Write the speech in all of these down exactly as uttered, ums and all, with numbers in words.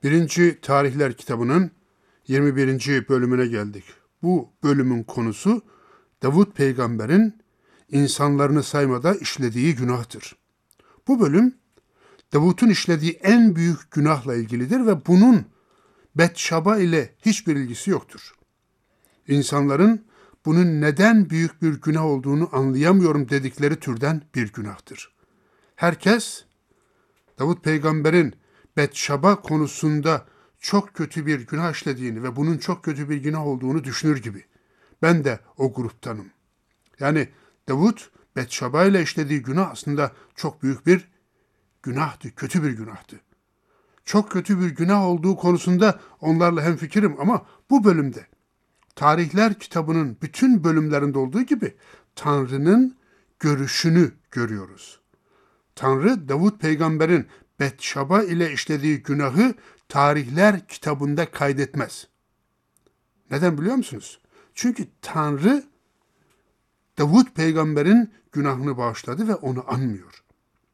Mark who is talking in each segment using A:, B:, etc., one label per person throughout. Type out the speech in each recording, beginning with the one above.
A: Birinci Tarihler kitabının yirmi birinci bölümüne geldik. Bu bölümün konusu Davut peygamberin insanlarını saymada işlediği günahtır. Bu bölüm Davut'un işlediği en büyük günahla ilgilidir ve bunun Betşaba ile hiçbir ilgisi yoktur. İnsanların bunun neden büyük bir günah olduğunu anlayamıyorum dedikleri türden bir günahtır. Herkes Davut peygamberin Betşaba konusunda çok kötü bir günah işlediğini ve bunun çok kötü bir günah olduğunu düşünür gibi. Ben de o gruptanım. Yani Davut Betşaba ile işlediği günah aslında çok büyük bir günahtı, kötü bir günahtı. Çok kötü bir günah olduğu konusunda onlarla hemfikirim ama bu bölümde Tarihler kitabının bütün bölümlerinde olduğu gibi Tanrı'nın görüşünü görüyoruz. Tanrı Davut peygamberin Betşaba ile işlediği günahı Tarihler kitabında kaydetmez. Neden biliyor musunuz? Çünkü Tanrı Davut peygamberin günahını bağışladı ve onu anmıyor.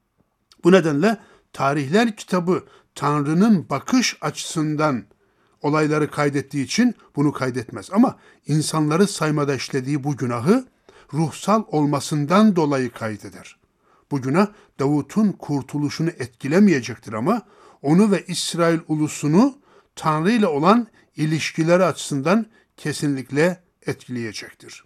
A: Bu nedenle Tarihler kitabı Tanrı'nın bakış açısından olayları kaydettiği için bunu kaydetmez. Ama insanları saymada işlediği bu günahı ruhsal olmasından dolayı kaydeder. Bu günah Davut'un kurtuluşunu etkilemeyecektir ama onu ve İsrail ulusunu Tanrı ile olan ilişkileri açısından kesinlikle etkileyecektir.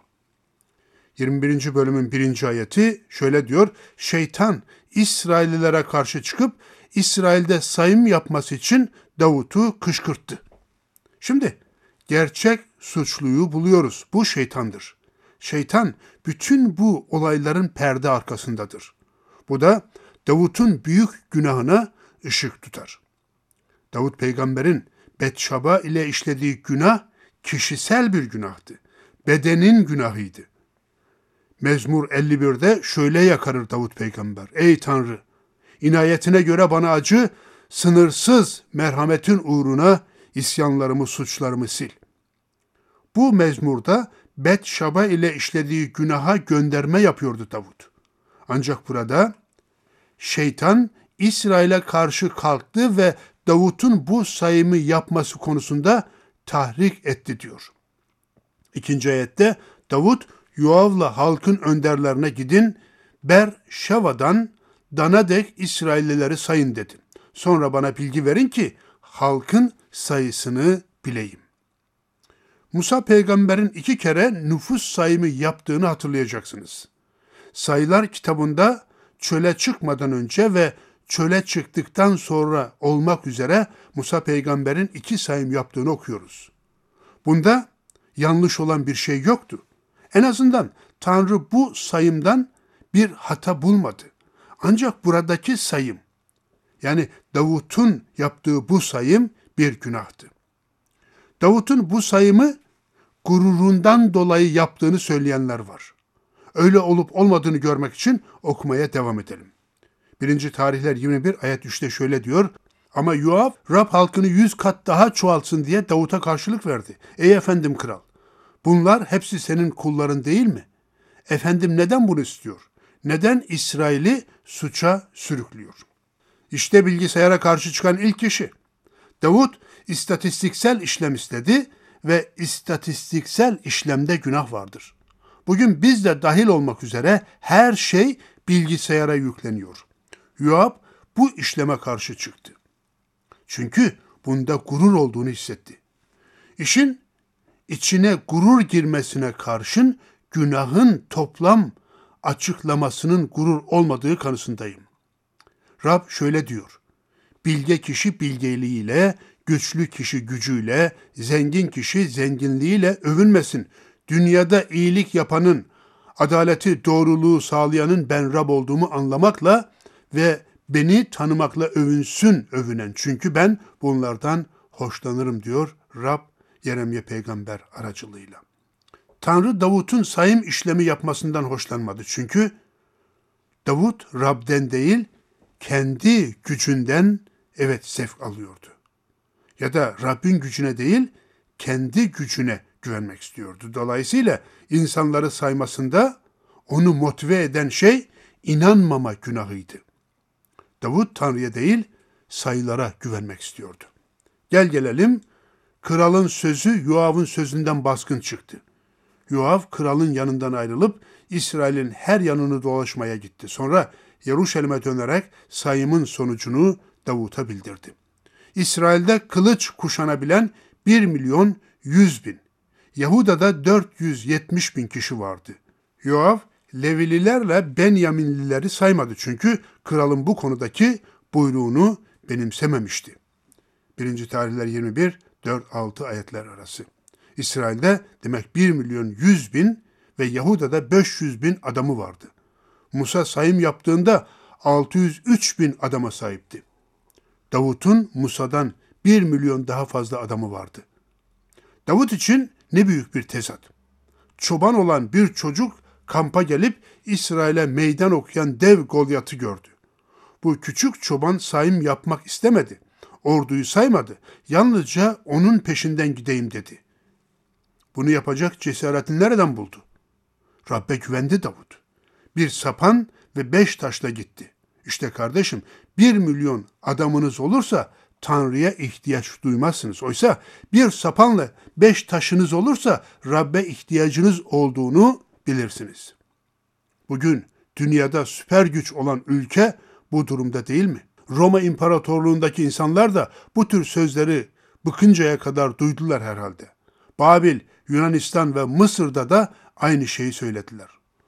A: yirmi birinci bölümün birinci ayeti şöyle diyor: Şeytan İsraillilere karşı çıkıp İsrail'de sayım yapması için Davut'u kışkırttı. Şimdi gerçek suçluyu buluyoruz. Bu şeytandır. Şeytan bütün bu olayların perde arkasındadır. Bu da Davut'un büyük günahına ışık tutar. Davut peygamberin Betşaba ile işlediği günah kişisel bir günahtı. Bedenin günahıydı. Mezmur elli birde şöyle yakarır Davut peygamber: Ey Tanrı! İnayetine göre bana acı, sınırsız merhametin uğruna isyanlarımı, suçlarımı sil. Bu mezmurda Betşaba ile işlediği günaha gönderme yapıyordu Davut. Ancak burada şeytan İsrail'e karşı kalktı ve Davut'un bu sayımı yapması konusunda tahrik etti diyor. İkinci ayette Davut, Yoav'la halkın önderlerine gidin, Berşeva'dan Dan'a dek İsraillileri sayın dedi. Sonra bana bilgi verin ki halkın sayısını bileyim. Musa peygamberin iki kere nüfus sayımı yaptığını hatırlayacaksınız. Sayılar kitabında çöle çıkmadan önce ve çöle çıktıktan sonra olmak üzere Musa peygamberin iki sayım yaptığını okuyoruz. Bunda yanlış olan bir şey yoktu. En azından Tanrı bu sayımdan bir hata bulmadı. Ancak buradaki sayım, yani Davut'un yaptığı bu sayım bir günahtı. Davut'un bu sayımı gururundan dolayı yaptığını söyleyenler var. Öyle olup olmadığını görmek için okumaya devam edelim. birinci Tarihler yirmi bir ayet üçte şöyle diyor: Ama Yoav, Rab halkını yüz kat daha çoğaltsın diye Davut'a karşılık verdi. Ey efendim kral, bunlar hepsi senin kulların değil mi? Efendim neden bunu istiyor? Neden İsrail'i suça sürüklüyor? İşte bilgisayara karşı çıkan ilk kişi. Davut istatistiksel işlem istedi ve istatistiksel işlemde günah vardır. Bugün biz de dahil olmak üzere her şey bilgisayara yükleniyor. Yoav bu işleme karşı çıktı. Çünkü bunda gurur olduğunu hissetti. İşin içine gurur girmesine karşın günahın toplam açıklamasının gurur olmadığı kanısındayım. Rab şöyle diyor: Bilge kişi bilgeliğiyle, güçlü kişi gücüyle, zengin kişi zenginliğiyle övünmesin. Dünyada iyilik yapanın, adaleti, doğruluğu sağlayanın ben Rab olduğumu anlamakla ve beni tanımakla övünsün övünen. Çünkü ben bunlardan hoşlanırım diyor Rab Yeremye peygamber aracılığıyla. Tanrı Davut'un sayım işlemi yapmasından hoşlanmadı. Çünkü Davut Rab'den değil, kendi gücünden evet zevk alıyordu. Ya da Rabbin gücüne değil, kendi gücüne güvenmek istiyordu. Dolayısıyla insanları saymasında onu motive eden şey inanmama günahıydı. Davut Tanrı'ya değil, sayılara güvenmek istiyordu. Gel gelelim, kralın sözü Yoav'ın sözünden baskın çıktı. Yoav kralın yanından ayrılıp İsrail'in her yanını dolaşmaya gitti. Sonra Yeruşalim'e dönerek sayımın sonucunu Davut'a bildirdi. İsrail'de kılıç kuşanabilen bir milyon yüz bin, Yahuda'da dört yüz yetmiş bin kişi vardı. Yoav, Levililerle Benyaminlileri saymadı çünkü kralın bu konudaki buyruğunu benimsememişti. birinci Tarihler yirmi bir, dört altı ayetler arası. İsrail'de demek bir milyon yüz bin ve Yahuda'da beş yüz bin adamı vardı. Musa sayım yaptığında altı yüz üç bin adama sahipti. Davut'un Musa'dan bir milyon daha fazla adamı vardı. Davut için ne büyük bir tezat. Çoban olan bir çocuk kampa gelip İsrail'e meydan okuyan dev Golyat'ı gördü. Bu küçük çoban sayım yapmak istemedi. Orduyu saymadı. Yalnızca onun peşinden gideyim dedi. Bunu yapacak cesaretini nereden buldu? Rabbe güvendi Davut. Bir sapan ve beş taşla gitti. İşte kardeşim, bir milyon adamınız olursa Tanrı'ya ihtiyaç duymazsınız. Oysa bir sapanla beş taşınız olursa Rabbe ihtiyacınız olduğunu bilirsiniz. Bugün dünyada süper güç olan ülke bu durumda değil mi? Roma İmparatorluğundaki insanlar da bu tür sözleri bıkıncaya kadar duydular herhalde. Babil, Yunanistan ve Mısır'da da aynı şeyi söylediler.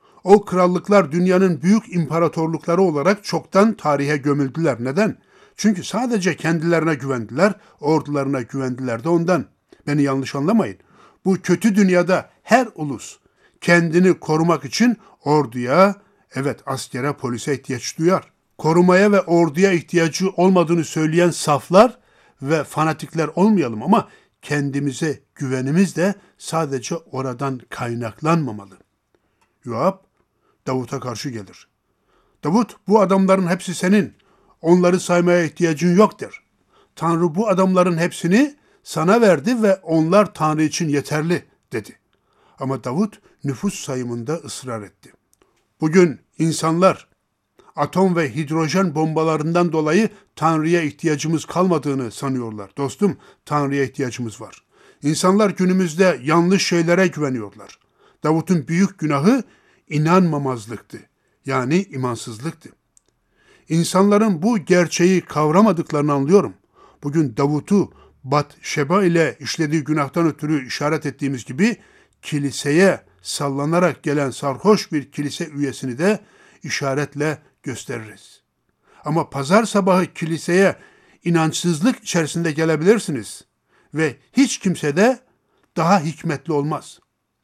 A: O krallıklar dünyanın büyük imparatorlukları olarak çoktan tarihe gömüldüler. Neden? Çünkü sadece kendilerine güvendiler, ordularına güvendiler de ondan. Beni yanlış anlamayın. Bu kötü dünyada her ulus kendini korumak için orduya, evet askere, polise ihtiyaç duyar. Korumaya ve orduya ihtiyacı olmadığını söyleyen saflar ve fanatikler olmayalım ama kendimize güvenimiz de sadece oradan kaynaklanmamalı. Yoab, Davut'a karşı gelir. Davut, bu adamların hepsi senin. Onları saymaya ihtiyacın yok der. Tanrı bu adamların hepsini sana verdi ve onlar Tanrı için yeterli dedi. Ama Davut nüfus sayımında ısrar etti. Bugün insanlar atom ve hidrojen bombalarından dolayı Tanrı'ya ihtiyacımız kalmadığını sanıyorlar. Dostum, Tanrı'ya ihtiyacımız var. İnsanlar günümüzde yanlış şeylere güveniyorlar. Davut'un büyük günahı inanmamazlıktı. Yani imansızlıktı. İnsanların bu gerçeği kavramadıklarını anlıyorum. Bugün Davut'u Bat-Şeba ile işlediği günahtan ötürü işaret ettiğimiz gibi kiliseye sallanarak gelen sarhoş bir kilise üyesini de işaretle gösteririz. Ama pazar sabahı kiliseye inançsızlık içerisinde gelebilirsiniz ve hiç kimse de daha hikmetli olmaz.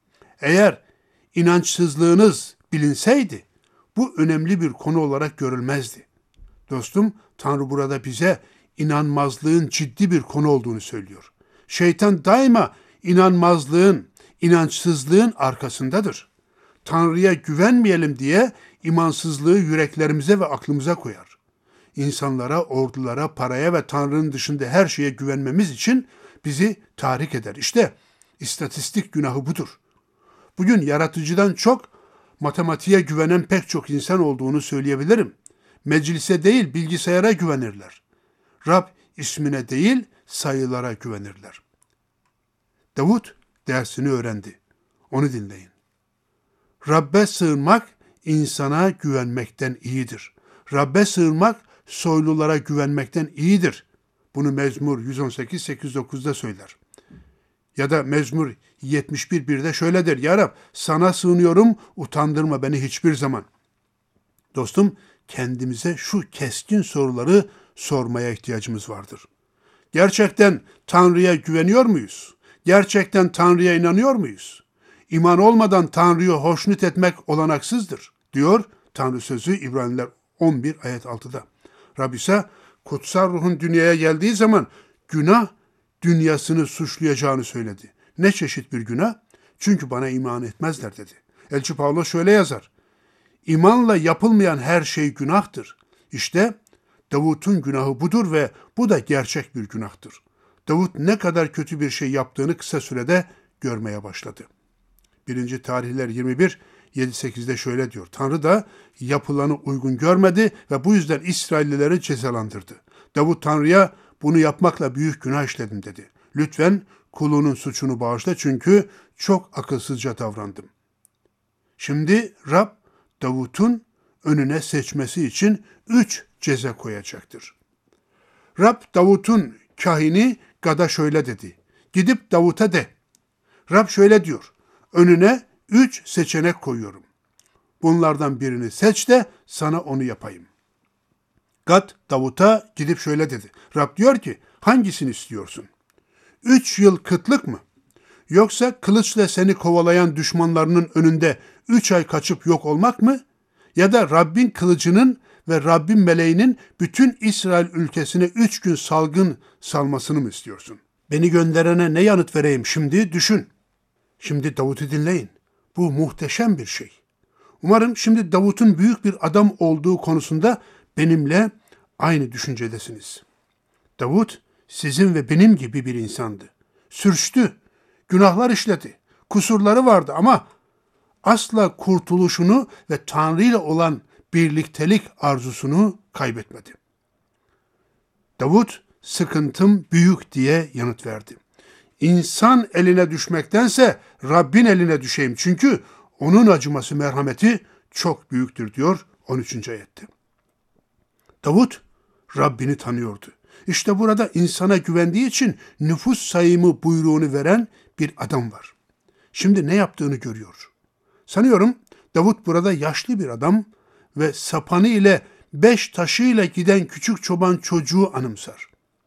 A: Eğer inançsızlığınız bilinseydi bu önemli bir konu olarak görülmezdi. Dostum, Tanrı burada bize inanmazlığın ciddi bir konu olduğunu söylüyor. Şeytan daima inanmazlığın, inançsızlığın arkasındadır. Tanrı'ya güvenmeyelim diye imansızlığı yüreklerimize ve aklımıza koyar. İnsanlara, ordulara, paraya ve Tanrı'nın dışında her şeye güvenmemiz için bizi tahrik eder. İşte istatistik günahı budur. Bugün yaratıcıdan çok matematiğe güvenen pek çok insan olduğunu söyleyebilirim. Meclise değil bilgisayara güvenirler. Rab ismine değil sayılara güvenirler. Davut dersini öğrendi. Onu dinleyin. Rabbe sığınmak insana güvenmekten iyidir. Rabbe sığınmak soylulara güvenmekten iyidir. Bunu Mezmur yüz on sekiz sekiz dokuzda söyler. Ya da Mezmur yetmiş bir birde şöyle der. Ya Rab sana sığınıyorum, utandırma beni hiçbir zaman. Dostum, kendimize şu keskin soruları sormaya ihtiyacımız vardır. Gerçekten Tanrı'ya güveniyor muyuz? Gerçekten Tanrı'ya inanıyor muyuz? İman olmadan Tanrı'yı hoşnut etmek olanaksızdır, diyor Tanrı sözü İbraniler on bir ayet altıda. Rab ise kutsal ruhun dünyaya geldiği zaman günah dünyasını suçlayacağını söyledi. Ne çeşit bir günah? Çünkü bana iman etmezler dedi. Elçi Pavlos şöyle yazar. İmanla yapılmayan her şey günahtır. İşte Davut'un günahı budur ve bu da gerçek bir günahtır. Davut ne kadar kötü bir şey yaptığını kısa sürede görmeye başladı. birinci Tarihler yirmi bir yedi sekizde şöyle diyor. Tanrı da yapılanı uygun görmedi ve bu yüzden İsraillileri cezalandırdı. Davut Tanrı'ya Bunu yapmakla büyük günah işledim dedi. Lütfen kulunun suçunu bağışla çünkü çok akılsızca davrandım. Şimdi Rab Davut'un önüne seçmesi için üç ceza koyacaktır. Rab Davut'un kahini Gad'a şöyle dedi. Gidip Davut'a de. Rab şöyle diyor. Önüne üç seçenek koyuyorum. Bunlardan birini seç de sana onu yapayım. Gad Davut'a gidip şöyle dedi. Rab diyor ki hangisini istiyorsun? Üç yıl kıtlık mı? Yoksa kılıçla seni kovalayan düşmanlarının önünde üç ay kaçıp yok olmak mı? Ya da Rabbin kılıcının ve Rabbin meleğinin bütün İsrail ülkesine üç gün salgın salmasını mı istiyorsun? Beni gönderene ne yanıt vereyim şimdi düşün. Şimdi Davut'u dinleyin. Bu muhteşem bir şey. Umarım şimdi Davut'un büyük bir adam olduğu konusunda benimle aynı düşüncedesiniz. Davut sizin ve benim gibi bir insandı. Sürçtü, günahlar işledi, kusurları vardı ama asla kurtuluşunu ve Tanrı ile olan birliktelik arzusunu kaybetmedi. Davut, sıkıntım büyük diye yanıt verdi. İnsan eline düşmektense Rabbin eline düşeyim çünkü onun acıması, merhameti çok büyüktür diyor on üçüncü ayette. Davut Rabbini tanıyordu. İşte burada insana güvendiği için nüfus sayımı buyruğunu veren bir adam var. Şimdi ne yaptığını görüyor. Sanıyorum Davut burada yaşlı bir adam ve sapanı ile beş taşıyla giden küçük çoban çocuğu anımsar.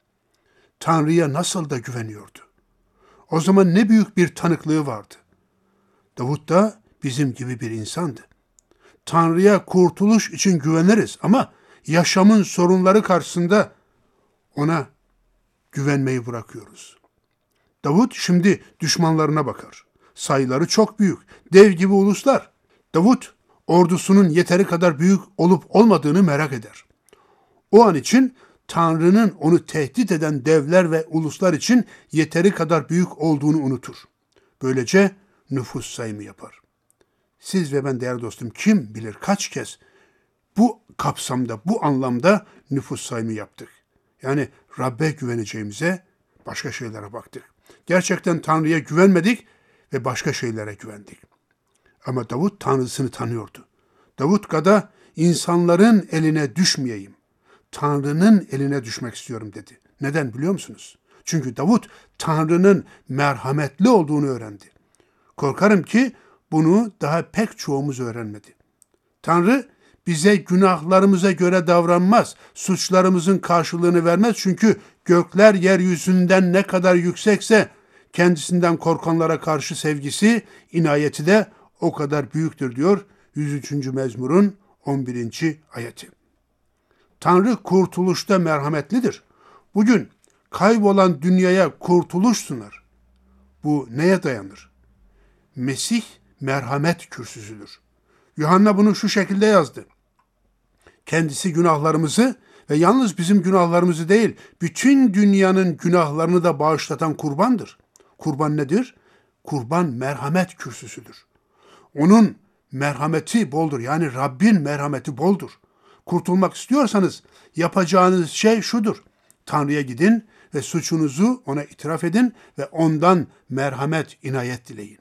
A: Tanrı'ya nasıl da güveniyordu. O zaman ne büyük bir tanıklığı vardı. Davut da bizim gibi bir insandı. Tanrı'ya kurtuluş için güveniriz ama yaşamın sorunları karşısında ona güvenmeyi bırakıyoruz. Davut şimdi düşmanlarına bakar. Sayıları çok büyük, dev gibi uluslar. Davut ordusunun yeteri kadar büyük olup olmadığını merak eder. O an için Tanrı'nın onu tehdit eden devler ve uluslar için yeteri kadar büyük olduğunu unutur. Böylece nüfus sayımı yapar. Siz ve ben değerli dostum kim bilir kaç kez bu kapsamda, bu anlamda nüfus sayımı yaptık. Yani Rabbe güveneceğimize başka şeylere baktık. Gerçekten Tanrı'ya güvenmedik ve başka şeylere güvendik. Ama Davut Tanrısını tanıyordu. Davut Gad'a insanların eline düşmeyeyim, Tanrı'nın eline düşmek istiyorum dedi. Neden biliyor musunuz? Çünkü Davut Tanrı'nın merhametli olduğunu öğrendi. Korkarım ki bunu daha pek çoğumuz öğrenmedi. Tanrı bize günahlarımıza göre davranmaz, suçlarımızın karşılığını vermez çünkü gökler yeryüzünden ne kadar yüksekse kendisinden korkanlara karşı sevgisi, inayeti de o kadar büyüktür diyor yüz üçüncü mezmurun on birinci ayeti. Tanrı kurtuluşta merhametlidir. Bugün kaybolan dünyaya kurtuluş sunar. Bu neye dayanır? Mesih merhamet kürsüsüdür. Yuhanna bunu şu şekilde yazdı. Kendisi günahlarımızı ve yalnız bizim günahlarımızı değil, bütün dünyanın günahlarını da bağışlatan kurbandır. Kurban nedir? Kurban merhamet kürsüsüdür. Onun merhameti boldur. Yani Rabbin merhameti boldur. Kurtulmak istiyorsanız yapacağınız şey şudur. Tanrı'ya gidin ve suçunuzu ona itiraf edin ve ondan merhamet, inayet dileyin.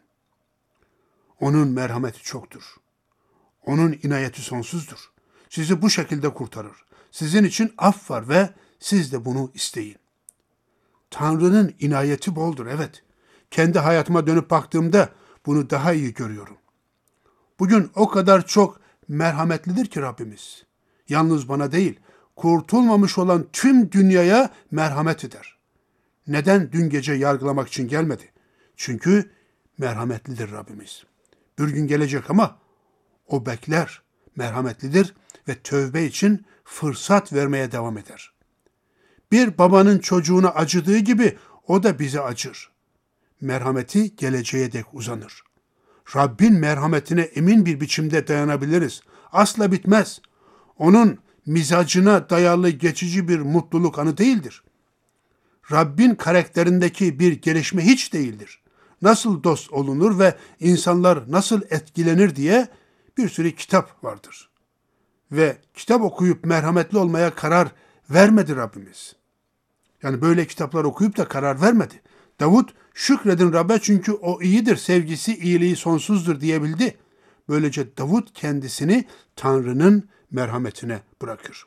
A: Onun merhameti çoktur. Onun inayeti sonsuzdur. Sizi bu şekilde kurtarır. Sizin için af var ve siz de bunu isteyin. Tanrı'nın inayeti boldur, evet. Kendi hayatıma dönüp baktığımda bunu daha iyi görüyorum. Bugün o kadar çok merhametlidir ki Rabbimiz. Yalnız bana değil, kurtulmamış olan tüm dünyaya merhamet eder. Neden dün gece yargılamak için gelmedi? Çünkü merhametlidir Rabbimiz. Bir gün gelecek ama o bekler, merhametlidir ve tövbe için fırsat vermeye devam eder. Bir babanın çocuğuna acıdığı gibi o da bize acır. Merhameti geleceğe dek uzanır. Rabbin merhametine emin bir biçimde dayanabiliriz. Asla bitmez. Onun mizacına dayalı geçici bir mutluluk anı değildir. Rabbin karakterindeki bir gelişme hiç değildir. Nasıl dost olunur ve insanlar nasıl etkilenir diye bir sürü kitap vardır. Ve kitap okuyup merhametli olmaya karar vermedi Rabbimiz. Yani böyle kitaplar okuyup da karar vermedi. Davut şükredin Rab'be çünkü o iyidir, sevgisi, iyiliği sonsuzdur diyebildi. Böylece Davut kendisini Tanrı'nın merhametine bırakır.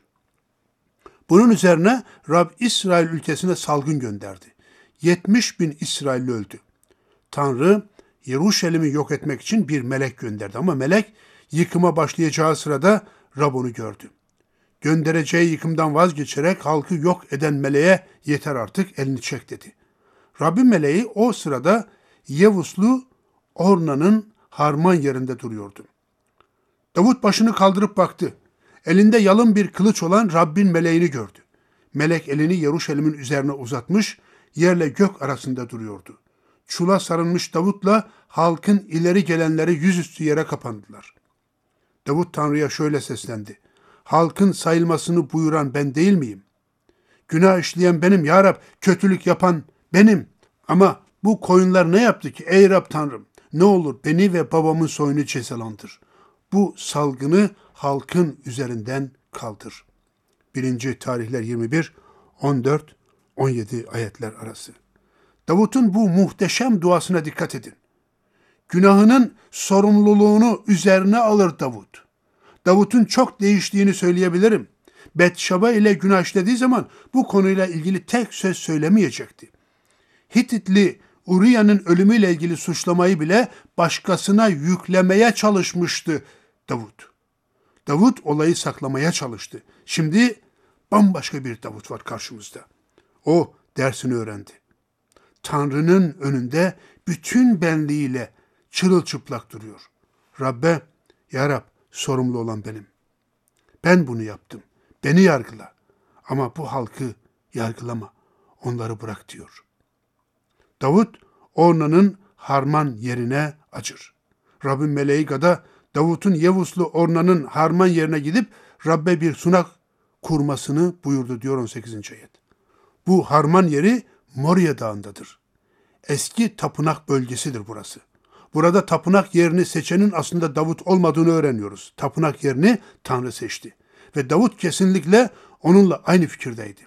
A: Bunun üzerine Rab İsrail ülkesine salgın gönderdi. yetmiş bin İsrailli öldü. Tanrı Yeruşalim'i yok etmek için bir melek gönderdi ama melek yıkıma başlayacağı sırada Rab onu gördü. Göndereceği yıkımdan vazgeçerek halkı yok eden meleğe yeter artık elini çek dedi. Rabbin meleği o sırada Yevuslu Orna'nın harman yerinde duruyordu. Davut başını kaldırıp baktı. Elinde yalın bir kılıç olan Rabbin meleğini gördü. Melek elini Yeruşalim'in üzerine uzatmış, yerle gök arasında duruyordu. Çula sarılmış Davut'la halkın ileri gelenleri yüzüstü yere kapandılar. Davut Tanrı'ya şöyle seslendi. Halkın sayılmasını buyuran ben değil miyim? Günah işleyen benim ya Rab, kötülük yapan benim. Ama bu koyunlar ne yaptı ki ey Rab Tanrım? Ne olur beni ve babamın soyunu cezalandır. Bu salgını halkın üzerinden kaldır. birinci. Tarihler yirmi bir, on dört, on yedi ayetler arası. Davut'un bu muhteşem duasına dikkat edin. Günahının sorumluluğunu üzerine alır Davut. Davut'un çok değiştiğini söyleyebilirim. Betşaba ile günah işlediği zaman bu konuyla ilgili tek söz söylemeyecekti. Hititli Uriya'nın ölümüyle ilgili suçlamayı bile başkasına yüklemeye çalışmıştı Davut. Davut olayı saklamaya çalıştı. Şimdi bambaşka bir Davut var karşımızda. O dersini öğrendi. Tanrı'nın önünde bütün benliğiyle çırılçıplak duruyor. Rabbe, ya Rab, sorumlu olan benim. Ben bunu yaptım. Beni yargıla. Ama bu halkı yargılama. Onları bırak diyor. Davut, Orna'nın harman yerine acır. Rabbin meleği Gada, Davut'un Yevuslu Orna'nın harman yerine gidip Rabbe bir sunak kurmasını buyurdu diyor on sekizinci ayet. Bu harman yeri Moria Dağı'ndadır. Eski tapınak bölgesidir burası. Burada tapınak yerini seçenin aslında Davut olmadığını öğreniyoruz. Tapınak yerini Tanrı seçti. Ve Davut kesinlikle onunla aynı fikirdeydi.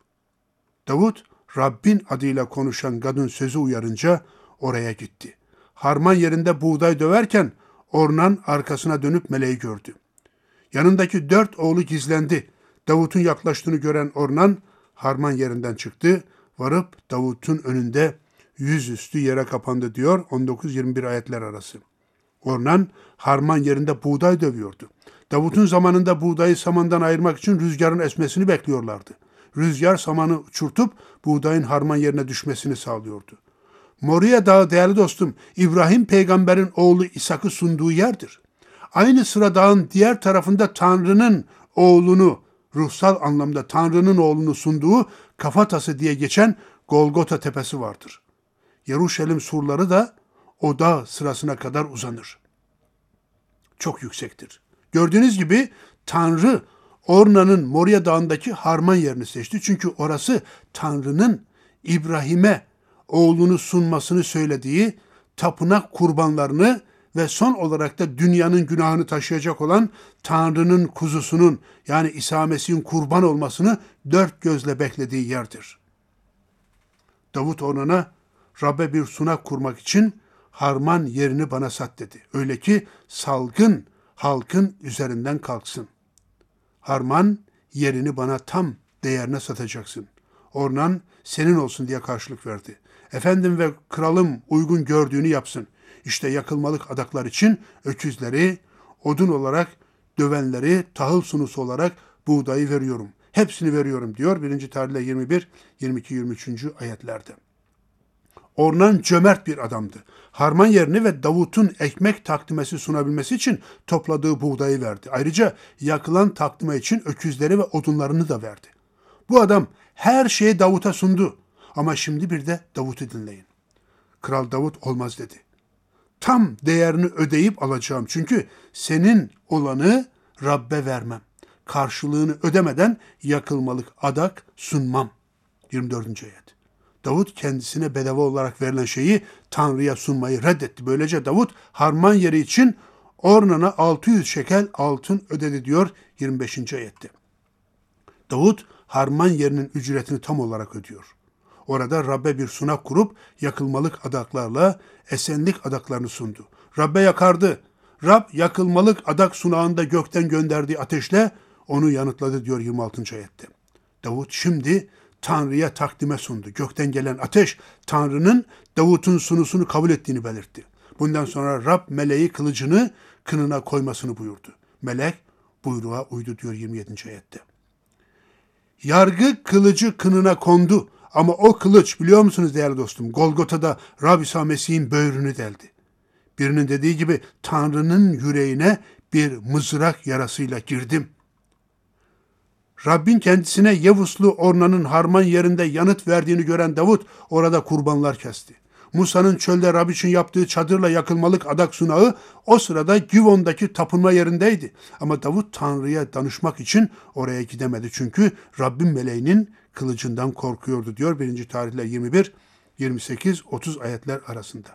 A: Davut, Rabbin adıyla konuşan Gad'ın sözü uyarınca oraya gitti. Harman yerinde buğday döverken Ornan arkasına dönüp meleği gördü. Yanındaki dört oğlu gizlendi. Davut'un yaklaştığını gören Ornan harman yerinden çıktı. Varıp Davut'un önünde yüzüstü yere kapandı diyor on dokuz yirmi bir ayetler arası. Ornan harman yerinde buğday dövüyordu. Davut'un zamanında buğdayı samandan ayırmak için rüzgarın esmesini bekliyorlardı. Rüzgar samanı uçurtup buğdayın harman yerine düşmesini sağlıyordu. Moria Dağı değerli dostum, İbrahim peygamberin oğlu İshak'ı sunduğu yerdir. Aynı sıra dağın diğer tarafında Tanrı'nın oğlunu, ruhsal anlamda Tanrı'nın oğlunu sunduğu Kafatası diye geçen Golgota tepesi vardır. Yeruşalim surları da o dağ sırasına kadar uzanır. Çok yüksektir. Gördüğünüz gibi Tanrı Orna'nın Moria Dağı'ndaki harman yerini seçti. Çünkü orası Tanrı'nın İbrahim'e oğlunu sunmasını söylediği tapınak kurbanlarını ve son olarak da dünyanın günahını taşıyacak olan Tanrı'nın kuzusunun yani İsa Mesih'in kurban olmasını dört gözle beklediği yerdir. Davut Ornan'a Rabbe bir sunak kurmak için harman yerini bana sat dedi. Öyle ki salgın halkın üzerinden kalksın. Harman yerini bana tam değerine satacaksın. Ornan senin olsun diye karşılık verdi. Efendim ve kralım uygun gördüğünü yapsın. İşte yakılmalık adaklar için öküzleri, odun olarak dövenleri, tahıl sunusu olarak buğdayı veriyorum. Hepsini veriyorum diyor birinci. Tarihler yirmi bir, yirmi iki, yirmi üç. ayetlerde. Ornan cömert bir adamdı. Harman yerini ve Davut'un ekmek takdimesi sunabilmesi için topladığı buğdayı verdi. Ayrıca yakılan takdime için öküzleri ve odunlarını da verdi. Bu adam her şeyi Davut'a sundu. Ama şimdi bir de Davut'u dinleyin. Kral Davut olmaz dedi. Tam değerini ödeyip alacağım. Çünkü senin olanı Rabbe vermem. Karşılığını ödemeden yakılmalık adak sunmam. yirmi dördüncü ayet. Davut kendisine bedava olarak verilen şeyi Tanrı'ya sunmayı reddetti. Böylece Davut harman yeri için Ornan'a altı yüz şekel altın ödedi diyor yirmi beşinci ayette. Davut harman yerinin ücretini tam olarak ödüyor. Orada Rabbe bir sunak kurup yakılmalık adaklarla esenlik adaklarını sundu. Rabbe yakardı. Rab yakılmalık adak sunağında gökten gönderdiği ateşle onu yanıtladı diyor yirmi altıncı ayette. Davut şimdi Tanrı'ya takdime sundu. Gökten gelen ateş Tanrı'nın Davut'un sunusunu kabul ettiğini belirtti. Bundan sonra Rab meleği kılıcını kınına koymasını buyurdu. Melek buyruğa uydu diyor yirmi yedinci ayette. Yargı kılıcı kınına kondu ama o kılıç biliyor musunuz değerli dostum? Golgota'da Rab İsa Mesih'in böğrünü deldi. Birinin dediği gibi Tanrı'nın yüreğine bir mızrak yarasıyla girdim. Rabbin kendisine Yevuslu Orna'nın harman yerinde yanıt verdiğini gören Davut orada kurbanlar kesti. Musa'nın çölde Rab için yaptığı çadırla yakılmalık adak sunağı o sırada Givon'daki tapınma yerindeydi. Ama Davut Tanrı'ya danışmak için oraya gidemedi. Çünkü Rabbin meleğinin kılıcından korkuyordu diyor birinci Tarihler yirmi bir, yirmi sekiz, otuz ayetler arasında.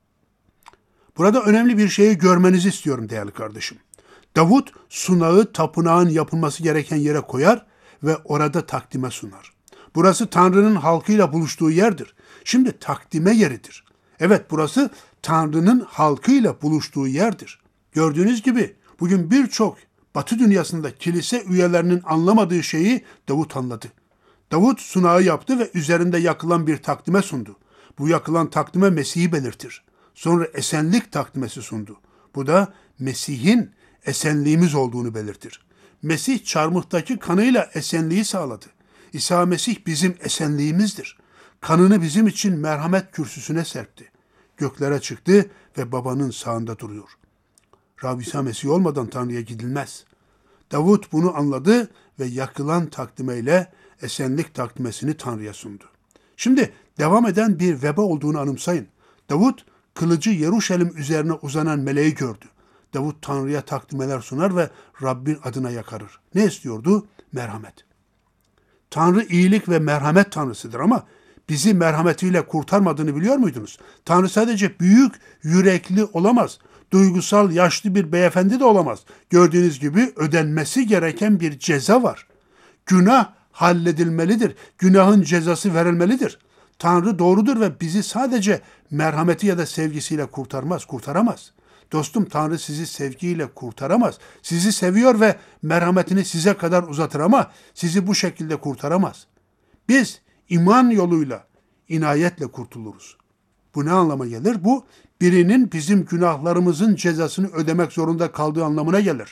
A: Burada önemli bir şeyi görmenizi istiyorum değerli kardeşim. Davut sunağı tapınağın yapılması gereken yere koyar ve orada takdime sunar. Burası Tanrı'nın halkıyla buluştuğu yerdir. Şimdi takdime yeridir. Evet burası Tanrı'nın halkıyla buluştuğu yerdir. Gördüğünüz gibi bugün birçok Batı dünyasında kilise üyelerinin anlamadığı şeyi Davut anladı. Davut sunağı yaptı ve üzerinde yakılan bir takdime sundu. Bu yakılan takdime Mesih'i belirtir. Sonra esenlik takdimesi sundu. Bu da Mesih'in esenliğimiz olduğunu belirtir. Mesih çarmıhtaki kanıyla esenliği sağladı. İsa Mesih bizim esenliğimizdir. Kanını bizim için merhamet kürsüsüne serpti. Göklere çıktı ve babanın sağında duruyor. Rab İsa Mesih olmadan Tanrı'ya gidilmez. Davut bunu anladı ve yakılan takdimeyle esenlik takdimesini Tanrı'ya sundu. Şimdi devam eden bir veba olduğunu anımsayın. Davut kılıcı Yeruşalim üzerine uzanan meleği gördü. Davut Tanrı'ya takdimeler sunar ve Rabbin adına yakarır. Ne istiyordu? Merhamet. Tanrı iyilik ve merhamet Tanrısıdır ama bizi merhametiyle kurtarmadığını biliyor muydunuz? Tanrı sadece büyük yürekli olamaz. Duygusal yaşlı bir beyefendi de olamaz. Gördüğünüz gibi ödenmesi gereken bir ceza var. Günah halledilmelidir. Günahın cezası verilmelidir. Tanrı doğrudur ve bizi sadece merhameti ya da sevgisiyle kurtarmaz, kurtaramaz. Dostum Tanrı sizi sevgiyle kurtaramaz. Sizi seviyor ve merhametini size kadar uzatır ama sizi bu şekilde kurtaramaz. Biz iman yoluyla, inayetle kurtuluruz. Bu ne anlama gelir? Bu birinin bizim günahlarımızın cezasını ödemek zorunda kaldığı anlamına gelir.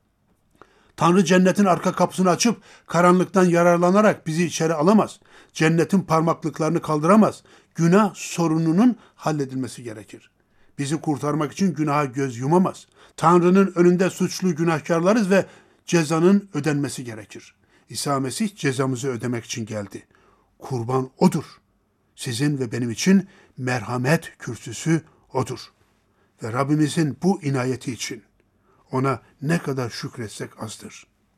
A: Tanrı cennetin arka kapısını açıp karanlıktan yararlanarak bizi içeri alamaz. Cennetin parmaklıklarını kaldıramaz. Günah sorununun halledilmesi gerekir. Bizi kurtarmak için günaha göz yumamaz. Tanrı'nın önünde suçlu günahkarlarız ve cezanın ödenmesi gerekir. İsa Mesih cezamızı ödemek için geldi. Kurban odur. Sizin ve benim için merhamet kürsüsü odur. Ve Rabbimizin bu inayeti için ona ne kadar şükretsek azdır.